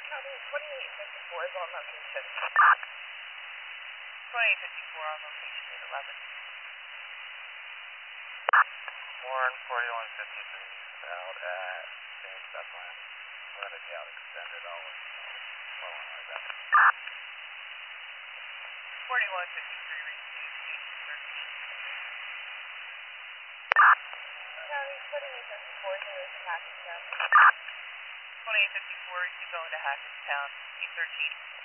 County 2854 is on location. 2854 on location, 811. Warren 4153 out at James Bethlehem. We're going to be out extended all of following like that. 4153 received, gate 13. County 2854 is in Hackettstown. 2854 received going to Hackettstown, gate 13.